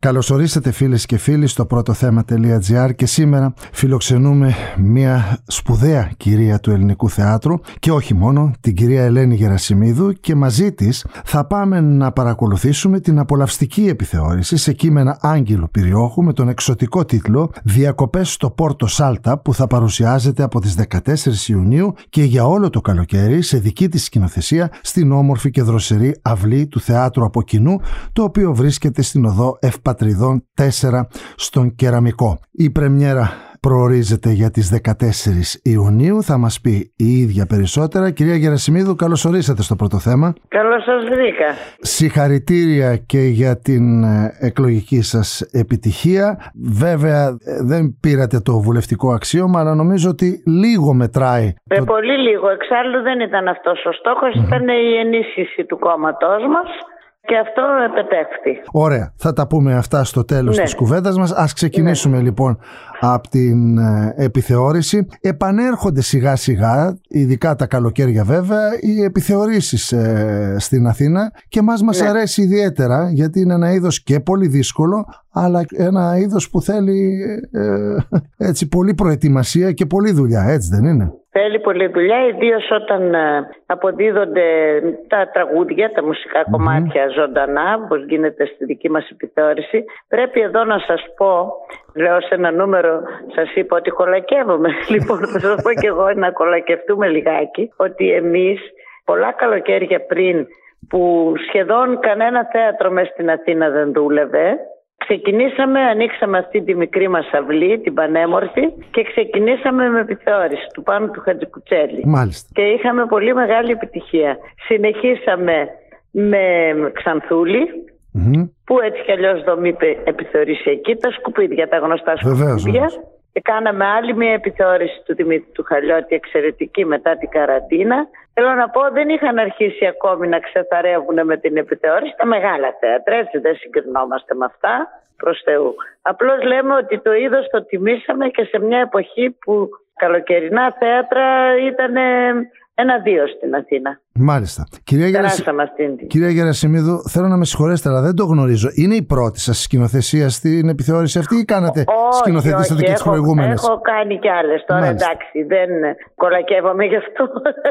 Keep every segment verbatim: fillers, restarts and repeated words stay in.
Καλωσορίσατε φίλες και φίλοι στο πρώτο θέμα.gr και σήμερα φιλοξενούμε μια σπουδαία κυρία του ελληνικού θεάτρου και όχι μόνο, την κυρία Ελένη Γερασιμίδου, και μαζί της θα πάμε να παρακολουθήσουμε την απολαυστική επιθεώρηση σε κείμενα Άγγελου Πυριόχου με τον εξωτικό τίτλο «Διακοπές στο Πόρτο Σάλτα», που θα παρουσιάζεται από τις δεκατέσσερις Ιουνίου και για όλο το καλοκαίρι σε δική της σκηνοθεσία στην όμορφη και δροσερή αυλή του Θεάτρου Από Κοινού, το οποίο βρίσκεται στην οδό Ευπατριδών τέσσερα στον Κεραμικό. Η πρεμιέρα προορίζεται για τις δεκατέσσερις Ιουνίου. Θα μας πει η ίδια περισσότερα. Κυρία Γερασιμίδου, καλώς ορίσατε στο πρώτο θέμα. Καλώς σας βρήκα. Συγχαρητήρια και για την εκλογική σας επιτυχία. Βέβαια δεν πήρατε το βουλευτικό αξίωμα, αλλά νομίζω ότι λίγο μετράει. Με το... πολύ λίγο. Εξάλλου δεν ήταν αυτός ο στόχος, mm-hmm. ήταν η ενίσχυση του κόμματός μας. Και αυτό επετεύχθη. Ωραία. Θα τα πούμε αυτά στο τέλος, ναι, της κουβέντας μας. Ας ξεκινήσουμε, ναι, λοιπόν από την ε, επιθεώρηση. Επανέρχονται σιγά σιγά, ειδικά τα καλοκαίρια βέβαια, οι επιθεωρήσεις ε, στην Αθήνα και μας μας ναι. αρέσει ιδιαίτερα, γιατί είναι ένα είδος και πολύ δύσκολο, αλλά ένα είδος που θέλει ε, έτσι πολλή προετοιμασία και πολλή δουλειά, έτσι δεν είναι? Θέλει πολλή δουλειά, ιδίως όταν αποδίδονται τα τραγούδια, τα μουσικά mm-hmm. κομμάτια ζωντανά, όπως γίνεται στη δική μας επιθεώρηση. Πρέπει εδώ να σας πω, λέω σε ένα νούμερο, σας είπα ότι κολακεύομαι. Λοιπόν, θα σας πω και εγώ να κολακευτούμε λιγάκι, ότι εμείς πολλά καλοκαίρια πριν, που σχεδόν κανένα θέατρο μες στην Αθήνα δεν δούλευε, ξεκινήσαμε, ανοίξαμε αυτή τη μικρή μας αυλή, την πανέμορφη, και ξεκινήσαμε με επιθεώρηση του Πάνου του Χατζικουτσέλη. Μάλιστα. Και είχαμε πολύ μεγάλη επιτυχία. Συνεχίσαμε με Ξανθούλη, mm-hmm. που έτσι κι αλλιώς δομή επιθεωρησιακή, τα σκουπίδια, τα γνωστά σκουπίδια. Και κάναμε άλλη μια επιθεώρηση του Δημήτρη του Χαλιώτη, εξαιρετική, μετά την καραντίνα. Θέλω να πω, δεν είχαν αρχίσει ακόμη να ξεθαρεύουν με την επιθεώρηση τα μεγάλα θέατρα, έτσι δεν συγκρινόμαστε με αυτά, προς Θεού. Απλώς λέμε ότι το είδος το τιμήσαμε και σε μια εποχή που καλοκαιρινά θέατρα ήταν ένα-δύο στην Αθήνα. Μάλιστα. Κυρία, Γερασι... Κυρία Γερασιμίδου, θέλω να με συγχωρέσετε, αλλά δεν το γνωρίζω. Είναι η πρώτη σας σκηνοθεσία στην επιθεώρηση αυτή ή κάνατε σκηνοθετήσατε και τις προηγούμενες? Έχω κάνει κι άλλες. Τώρα Μάλιστα. εντάξει, δεν κολακεύομαι γι' αυτό.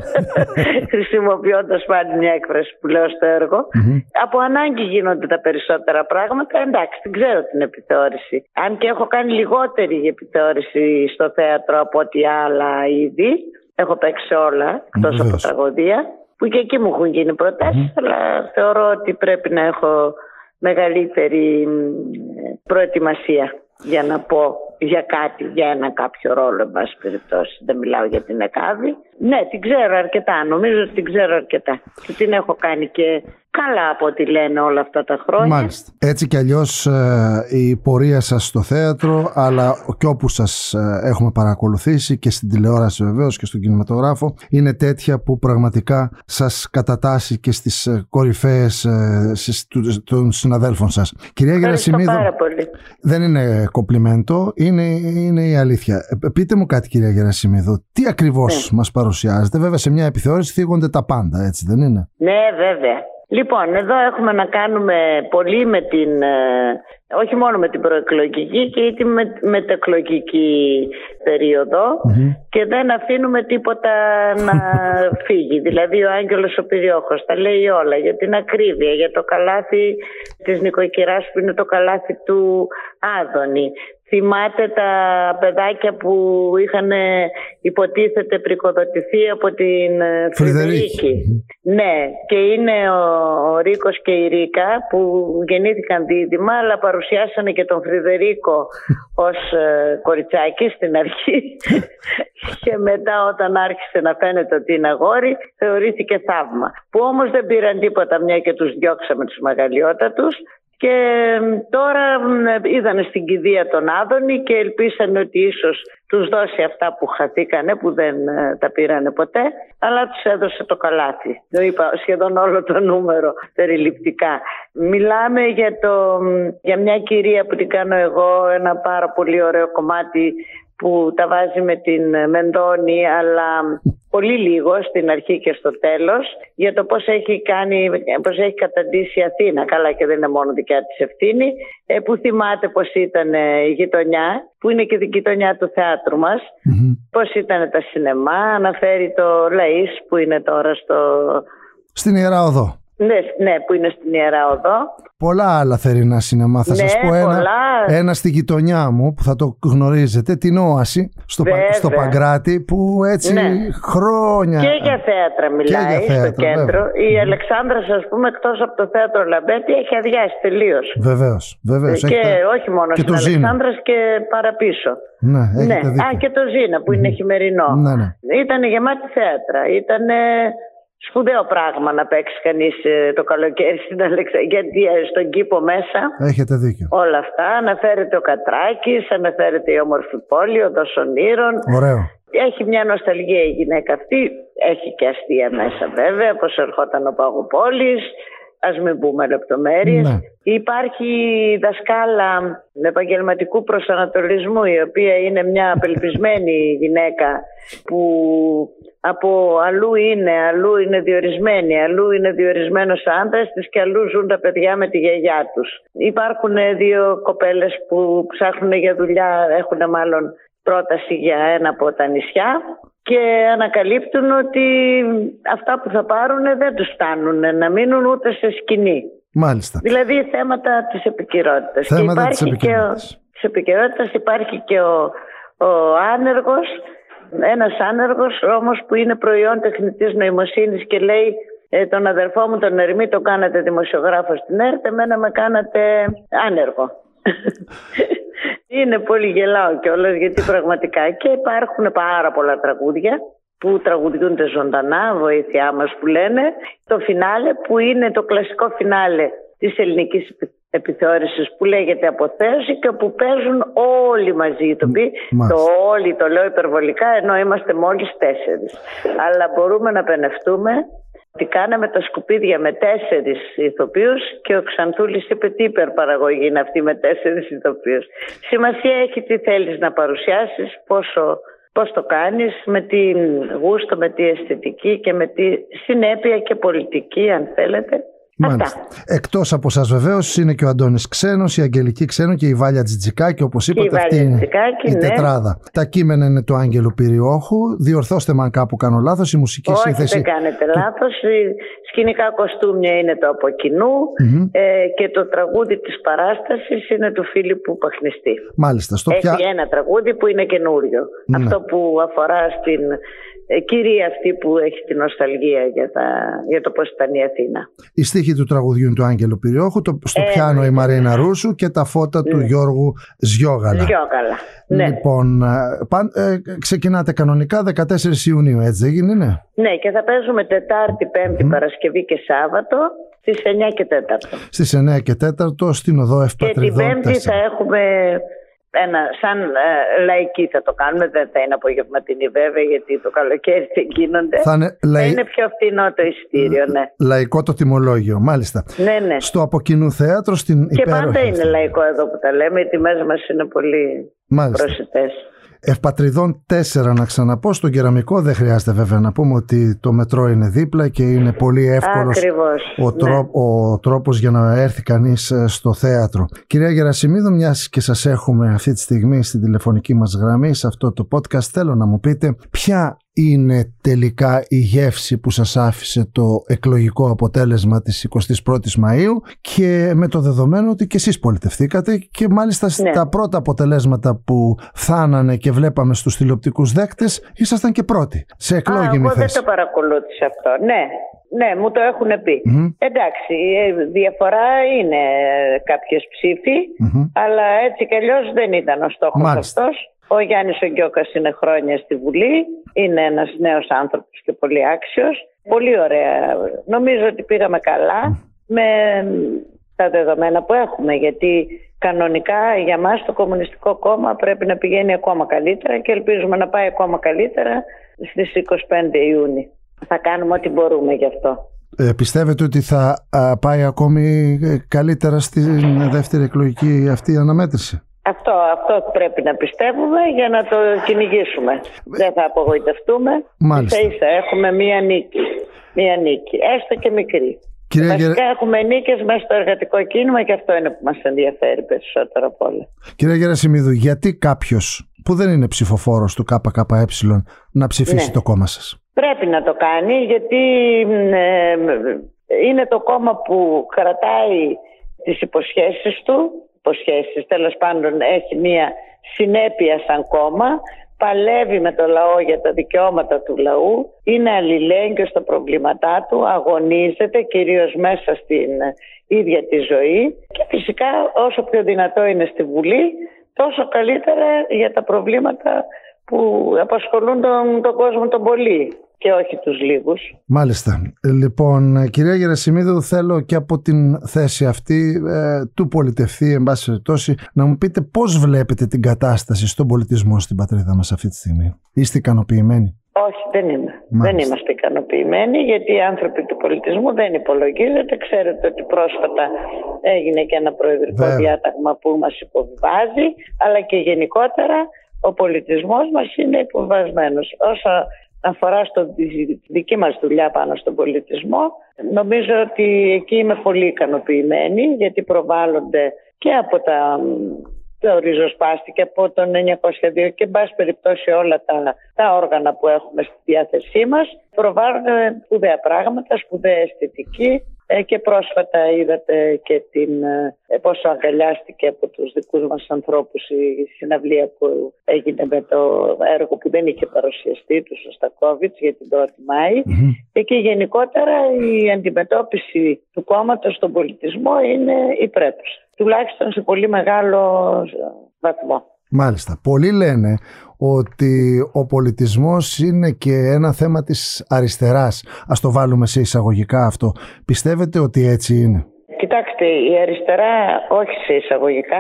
Χρησιμοποιώντας πάλι μια έκφραση που λέω στο έργο. Mm-hmm. Από ανάγκη γίνονται τα περισσότερα πράγματα. Εντάξει, την ξέρω την επιθεώρηση. Αν και έχω κάνει λιγότερη επιθεώρηση στο θέατρο από ό,τι άλλα είδη. Έχω παίξει όλα, εκτός από τραγωδία, που και εκεί μου έχουν γίνει προτάσεις, mm-hmm. αλλά θεωρώ ότι πρέπει να έχω μεγαλύτερη προετοιμασία για να πω για κάτι, για ένα κάποιο ρόλο, εν πάση περιπτώσει. Δεν μιλάω για την ΕΚΑΒΗ. Ναι, την ξέρω αρκετά, νομίζω ότι την ξέρω αρκετά. Και την έχω κάνει και καλά από ό,τι λένε όλα αυτά τα χρόνια. Μάλιστα. Έτσι κι αλλιώς ε, η πορεία σας στο θέατρο, αλλά και όπου σας ε, έχουμε παρακολουθήσει και στην τηλεόραση βεβαίως και στον κινηματογράφο, είναι τέτοια που πραγματικά σας κατατάσσει και στις ε, κορυφαίες ε, των συναδέλφων σας. Κυρία Γερασιμίδου, δεν είναι κομπλιμέντο, είναι, είναι η αλήθεια. Ε, πείτε μου κάτι, κυρία Γερασιμίδου, τι ακριβώς ναι. μας παρουσιάζετε? Βέβαια σε μια επιθεώρηση θίγονται τα πάντα, έτσι δεν είναι? Ναι, βέβαια. Λοιπόν, εδώ έχουμε να κάνουμε πολύ με την, όχι μόνο με την προεκλογική και την μετεκλογική περίοδο, mm-hmm. και δεν αφήνουμε τίποτα να φύγει. Δηλαδή ο Άγγελος ο Πυριόχος τα λέει όλα για την ακρίβεια, για το καλάθι της νοικοκυράς που είναι το καλάθι του Άδωνη. Θυμάται τα παιδάκια που είχαν υποτίθεται πρικοδοτηθεί από την Φρυδερίκη. Ναι, και είναι ο, ο Ρίκος και η Ρίκα που γεννήθηκαν δίδυμα, αλλά παρουσιάσανε και τον Φρυδερίκο ως ε, κοριτσάκι στην αρχή. Και μετά όταν άρχισε να φαίνεται ότι είναι αγόρι, θεωρήθηκε θαύμα. Που όμως δεν πήραν τίποτα, μια και τους διώξαμε τους μεγαλειότατους. Και τώρα είδανε στην κηδεία τον Άδωνη και ελπίσανε ότι ίσως τους δώσει αυτά που χαθήκανε, που δεν τα πήρανε ποτέ, αλλά τους έδωσε το καλάθι. Το είπα σχεδόν όλο το νούμερο περιληπτικά. Μιλάμε για, το, για μια κυρία που την κάνω εγώ, ένα πάρα πολύ ωραίο κομμάτι που τα βάζει με την Μενδώνη, αλλά πολύ λίγο στην αρχή και στο τέλος, για το πώς έχει, κάνει, πώς έχει καταντήσει η Αθήνα. Καλά, και δεν είναι μόνο δικιά της ευθύνη, που θυμάται πώς ήταν η γειτονιά, που είναι και η γειτονιά του θεάτρου μας, mm-hmm. πώς ήταν τα σινεμά, αναφέρει το Λαΐς που είναι τώρα στο... στην Ιερά Οδό. Ναι, ναι, που είναι στην Ιερά Οδό. Πολλά άλλα θερινά σινεμά. Θα ναι, σας πω ένα, ένα στη γειτονιά μου που θα το γνωρίζετε, την Όαση, στο, πα, στο Παγκράτη, που έτσι ναι. χρόνια... Και για θέατρα μιλάει για θέατρα, στο κέντρο. Βέβαια. Η Αλεξάνδρα, ας πούμε, εκτός από το θέατρο Λαμπέτη, έχει αδειάσει τελείως. Βεβαίως, βεβαίως. Και έχετε... όχι μόνο και στην Αλεξάνδρα και παραπίσω. Ναι, ναι. Α, και το Ζήνα που είναι mm. χειμερινό. Ναι, ναι. Ήτανε γεμάτη θέατρα. Ήτανε... σπουδαίο πράγμα να παίξει κανείς το καλοκαίρι στην Αλεξανδρία, γιατί στον κήπο μέσα. Έχετε δίκιο. Όλα αυτά. Αναφέρεται ο Κατράκης, αναφέρεται η όμορφη πόλη, ο Οδός Ονείρων. Ωραίο. Έχει μια νοσταλγία η γυναίκα αυτή. Έχει και αστεία μέσα βέβαια, πως ερχόταν ο Παγοπόλης. Ας μην πούμε λεπτομέρειες. Ναι. Υπάρχει δασκάλα επαγγελματικού προσανατολισμού, η οποία είναι μια απελπισμένη γυναίκα που από αλλού είναι, αλλού είναι διορισμένη, αλλού είναι διορισμένος άντρας της και αλλού ζουν τα παιδιά με τη γιαγιά τους. Υπάρχουν δύο κοπέλες που ψάχνουν για δουλειά, έχουν μάλλον πρόταση για ένα από τα νησιά και ανακαλύπτουν ότι αυτά που θα πάρουν δεν τους φτάνουν να μείνουν ούτε σε σκηνή. Μάλιστα. Δηλαδή θέματα της επικαιρότητας. Θέματα και υπάρχει της επικαιρότητας. Και ο, της επικαιρότητας υπάρχει και ο, ο άνεργος, ένας άνεργος όμως που είναι προϊόν τεχνητής νοημοσύνης και λέει ε, τον αδερφό μου τον Ερμή τον κάνατε δημοσιογράφο στην ΕΡΤ, εμένα με κάνατε άνεργο. Είναι πολύ γελάω κιόλας, γιατί πραγματικά και υπάρχουν πάρα πολλά τραγούδια που τραγουδιούνται ζωντανά, βοήθειά μας που λένε. Το φινάλε που είναι το κλασικό φινάλε της ελληνικής επιθεώρησης που λέγεται Αποθέωση και που παίζουν όλοι μαζί οι ηθοποιοί. Το όλοι το λέω υπερβολικά, ενώ είμαστε μόλις τέσσερις. Αλλά μπορούμε να πενευτούμε ότι κάναμε τα σκουπίδια με τέσσερις ηθοποιούς και ο Ξανθούλης είπε τι υπερπαραγωγή είναι αυτή με τέσσερις ηθοποιούς. Σημασία έχει τι θέλεις να παρουσιάσεις, πόσο, πώς το κάνεις, με τι γούστο, με τι αισθητική και με τι συνέπεια και πολιτική αν θέλετε. Μάλιστα. Εκτός από σας βεβαίως είναι και ο Αντώνης Ξένος, η Αγγελική Ξένο και η Βάλια Τζιτζικάκη, όπως είπατε, αυτή είναι η ναι. τετράδα. Τα κείμενα είναι του Άγγελου Πυριόχου. Διορθώστε με αν κάπου κάνω λάθος. Η μουσική Όχι, σύνθεση. Δεν κάνετε λάθος. Σκηνικά κοστούμια είναι το από κοινού mm-hmm. ε, και το τραγούδι της παράστασης είναι του Φίλιππου Παχνιστή. Μάλιστα. Στο Έχει πια... ένα τραγούδι που είναι καινούριο. Ναι. Αυτό που αφορά στην κυρία αυτή που έχει την νοσταλγία για, τα, για το πώς ήταν η Αθήνα. Η στίχη του τραγουδιού είναι του Άγγελου Πυριόχου, το, στο ε, πιάνο ναι. η Μαρίνα Ρούσου και τα φώτα ναι. του Γιώργου Ζιόγαλα. Ζιόγαλα, ναι. Λοιπόν, παν, ε, ξεκινάτε κανονικά δεκατέσσερις Ιουνίου, έτσι δεν είναι? Ναι, και θα παίζουμε Τετάρτη, Πέμπτη, mm. Παρασκευή και Σάββατο στις εννιά και τέταρτο. Στις εννιά και τέταρτο στην οδό Ευπατριδών. Και την Πέμπτη θα έχουμε... Ένα, σαν ε, λαϊκή θα το κάνουμε, δεν θα είναι απογευματινή βέβαια, γιατί το καλοκαίρι δεν γίνονται. Θα είναι, θα λαϊ... είναι πιο φθηνό το εισιτήριο, ναι. Λαϊκό το τιμολόγιο, μάλιστα. Ναι, ναι. Στο Από-Κοινού Θέατρο, στην και υπέροχη. Και πάντα είναι λαϊκό εδώ που τα λέμε, οι τιμές μας είναι πολύ προσιτές. Ευπατριδών τέσσερα να ξαναπώ, στον Κεραμικό δεν χρειάζεται βέβαια να πούμε ότι το μετρό είναι δίπλα και είναι πολύ εύκολος ο, τρό, ναι. ο τρόπος για να έρθει κανείς στο θέατρο. Κυρία Γερασιμίδου, μιας και σας έχουμε αυτή τη στιγμή στην τηλεφωνική μας γραμμή σε αυτό το podcast, θέλω να μου πείτε ποια είναι τελικά η γεύση που σας άφησε το εκλογικό αποτέλεσμα της εικοστής πρώτης Μαΐου και με το δεδομένο ότι και εσείς πολιτευθήκατε και μάλιστα ναι. στα πρώτα αποτελέσματα που φθάνανε και βλέπαμε στους τηλεοπτικούς δέκτες ήσασταν και πρώτοι σε εκλόγιμη θέση. Εγώ δεν το παρακολούθησα αυτό. Ναι, ναι, μου το έχουν πει. Mm-hmm. Εντάξει, η διαφορά είναι κάποιες ψήφοι, mm-hmm. αλλά έτσι κι αλλιώς δεν ήταν ο στόχος μάλιστα. αυτός. Ο Γιάννης ο Γκιόκας είναι χρόνια στη Βουλή, είναι ένας νέος άνθρωπος και πολύ άξιος. Πολύ ωραία. Νομίζω ότι πήγαμε καλά με τα δεδομένα που έχουμε, γιατί κανονικά για μας το Κομμουνιστικό Κόμμα πρέπει να πηγαίνει ακόμα καλύτερα και ελπίζουμε να πάει ακόμα καλύτερα στις είκοσι πέντε Ιούνιου. Θα κάνουμε ό,τι μπορούμε γι' αυτό. Ε, πιστεύετε ότι θα α, πάει ακόμη καλύτερα στη δεύτερη εκλογική αυτή αναμέτρηση? Αυτό Αυτό, αυτό πρέπει να πιστεύουμε για να το κυνηγήσουμε. Δεν θα απογοητευτούμε. Ίσα ίσα έχουμε μία νίκη. Μία νίκη, έστω και μικρή. Κυρία Βασικά Γερα... έχουμε νίκες μέσα στο εργατικό κίνημα και αυτό είναι που μας ενδιαφέρει περισσότερο από όλα. Κυρία Γερασιμίδου, γιατί κάποιος που δεν είναι ψηφοφόρος του ΚΚΕ να ψηφίσει ναι. το κόμμα σας? Πρέπει να το κάνει, γιατί ε, είναι το κόμμα που κρατάει τις υποσχέσεις του, υποσχέσεις, τέλος πάντων έχει μία συνέπεια σαν κόμμα, παλεύει με το λαό για τα δικαιώματα του λαού, είναι αλληλέγγυο στα προβλήματά του, αγωνίζεται κυρίως μέσα στην ίδια τη ζωή και φυσικά όσο πιο δυνατό είναι στη Βουλή, τόσο καλύτερα για τα προβλήματα που απασχολούν τον, τον κόσμο τον πολύ και όχι τους λίγους. Μάλιστα. Λοιπόν, κυρία Γερασιμίδου, θέλω και από την θέση αυτή ε, του πολιτευτή, εν πάση περιπτώσει, να μου πείτε πώς βλέπετε την κατάσταση στον πολιτισμό στην πατρίδα μας αυτή τη στιγμή. Είστε ικανοποιημένοι? Όχι, δεν είμαι. Δεν είμαστε ικανοποιημένοι, γιατί οι άνθρωποι του πολιτισμού δεν υπολογίζονται. Ξέρετε ότι πρόσφατα έγινε και ένα προεδρικό Βέβαια. διάταγμα που μας υποβιβάζει, αλλά και γενικότερα ο πολιτισμός μας είναι υποβιβασμένος. Όσα αφορά στο δική μας δουλειά πάνω στον πολιτισμό, νομίζω ότι εκεί είμαι πολύ ικανοποιημένη, γιατί προβάλλονται και από τα, τα ριζοσπάστη και από το εννιακόσια δύο και εν πάση περιπτώσει όλα τα, τα όργανα που έχουμε στη διάθεσή μας, προβάλλονται σπουδαία πράγματα, σπουδαία αισθητική. Και πρόσφατα είδατε και την, ε, πόσο αγκαλιάστηκε από τους δικούς μας ανθρώπους η συναυλία που έγινε με το έργο που δεν είχε παρουσιαστεί του Σωστακόβιτς για την πρώτη Μάη. Mm-hmm. Και γενικότερα η αντιμετώπιση του κόμματος στον πολιτισμό είναι υπρέπουσα, τουλάχιστον σε πολύ μεγάλο βαθμό. Μάλιστα. Πολλοί λένε ότι ο πολιτισμός είναι και ένα θέμα της αριστεράς. Ας το βάλουμε σε εισαγωγικά αυτό. Πιστεύετε ότι έτσι είναι? Κοιτάξτε, η αριστερά, όχι σε εισαγωγικά,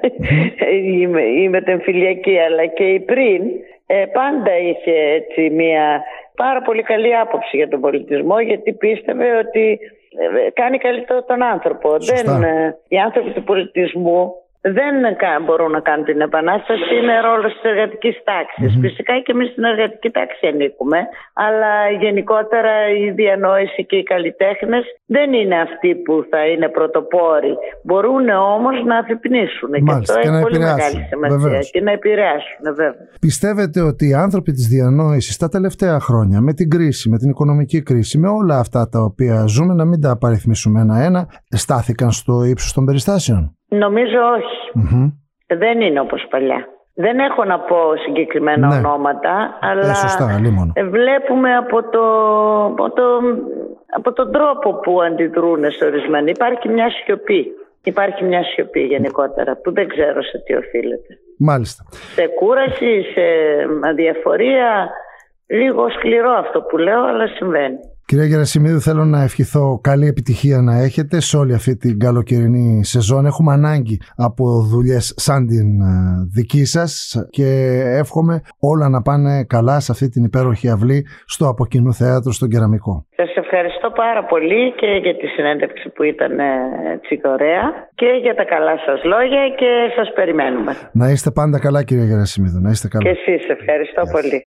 η, η μετεμφυλιακή, αλλά και η πριν, ε, πάντα είχε έτσι μια πάρα πολύ καλή άποψη για τον πολιτισμό, γιατί πίστευε ότι ε, κάνει καλύτερο τον άνθρωπο. Δεν, ε, οι άνθρωποι του πολιτισμού δεν μπορούν να κάνουν την επανάσταση, είναι ρόλος της εργατικής τάξης. Mm-hmm. Φυσικά και εμείς στην εργατική τάξη ανήκουμε, αλλά γενικότερα η διανόηση και οι καλλιτέχνες δεν είναι αυτοί που θα είναι πρωτοπόροι. Μπορούν όμως να αφυπνίσουν. Μάλιστα, και αυτό έχει πολύ μεγάλη σημασία. Βεβαίως. Και να επηρεάσουν, βέβαια. Πιστεύετε ότι οι άνθρωποι της διανόησης τα τελευταία χρόνια, με την κρίση, με την οικονομική κρίση, με όλα αυτά τα οποία ζούμε, να μην τα απαριθμίσουμε ένα-ένα, στάθηκαν στο ύψος των περιστάσεων? Νομίζω όχι. Mm-hmm. Δεν είναι όπως παλιά. Δεν έχω να πω συγκεκριμένα ναι. ονόματα, αλλά ε, σωστά, βλέπουμε από, το, από, το, από τον τρόπο που αντιδρούν σε ορισμένοι. Υπάρχει μια σιωπή. Υπάρχει μια σιωπή γενικότερα που δεν ξέρω σε τι οφείλεται. Μάλιστα. Σε κούραση, σε αδιαφορία. Λίγο σκληρό αυτό που λέω, αλλά συμβαίνει. Κυρία Γερασιμίδου, θέλω να ευχηθώ καλή επιτυχία να έχετε σε όλη αυτή την καλοκαιρινή σεζόν. Έχουμε ανάγκη από δουλειές σαν την δική σας και εύχομαι όλα να πάνε καλά σε αυτή την υπέροχη αυλή στο Από Κοινού Θέατρο στον Κεραμικό. Σας ευχαριστώ πάρα πολύ και για τη συνέντευξη που ήταν έτσι ωραία και για τα καλά σας λόγια και σας περιμένουμε. Να είστε πάντα καλά, κυρία Γερασιμίδου. Να είστε καλά. Και εσείς, ευχαριστώ yes. πολύ.